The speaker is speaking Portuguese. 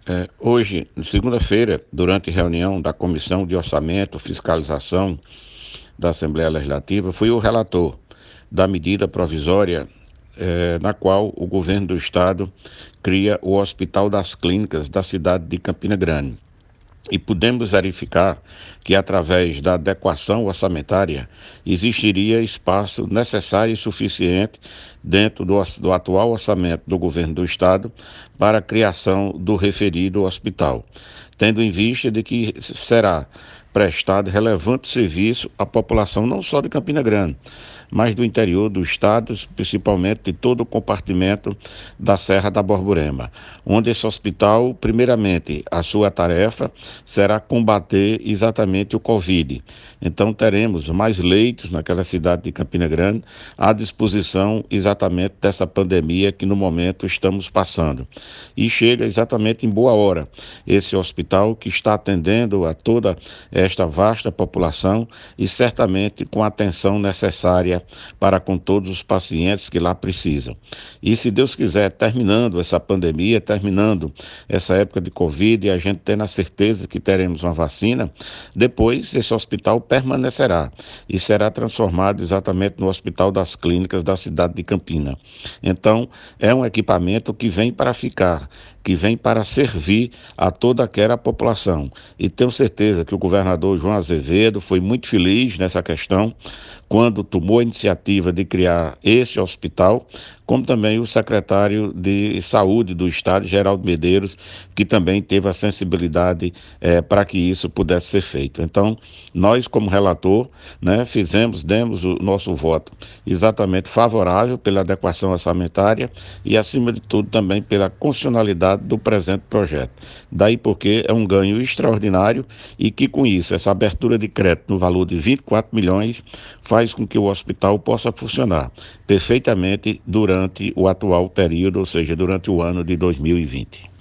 Hoje, segunda-feira, durante reunião da Comissão de Orçamento e Fiscalização da Assembleia Legislativa, fui o relator da medida provisória na qual o governo do estado cria o Hospital das Clínicas da cidade de Campina Grande. E pudemos verificar que, através da adequação orçamentária, existiria espaço necessário e suficiente dentro do atual orçamento do governo do estado para a criação do referido hospital, tendo em vista de que será prestado relevante serviço à população não só de Campina Grande, mas do interior do estado, principalmente de todo o compartimento da Serra da Borborema, onde esse hospital, primeiramente, a sua tarefa será combater exatamente o Covid. Então teremos mais leitos naquela cidade de Campina Grande à disposição exatamente dessa pandemia que no momento estamos passando. E chega exatamente em boa hora esse hospital que está atendendo a toda esta vasta população e certamente com a atenção necessária para com todos os pacientes que lá precisam. E se Deus quiser, terminando essa pandemia, terminando essa época de Covid, e a gente tendo a certeza que teremos uma vacina, depois esse hospital permanecerá e será transformado exatamente no Hospital das Clínicas da cidade de Campina. Então, é um equipamento que vem para ficar, que vem para servir a toda aquela população. E tenho certeza que o governador João Azevedo foi muito feliz nessa questão, quando tomou a iniciativa de criar esse hospital, como também o secretário de Saúde do Estado, Geraldo Medeiros, que também teve a sensibilidade para que isso pudesse ser feito. Então, nós, como relator, né, demos o nosso voto exatamente favorável pela adequação orçamentária e, acima de tudo, também pela constitucionalidade do presente projeto. Daí porque é um ganho extraordinário e que, com isso, essa abertura de crédito no valor de 24 milhões faz com que o hospital possa funcionar perfeitamente durante o atual período, ou seja, durante o ano de 2020.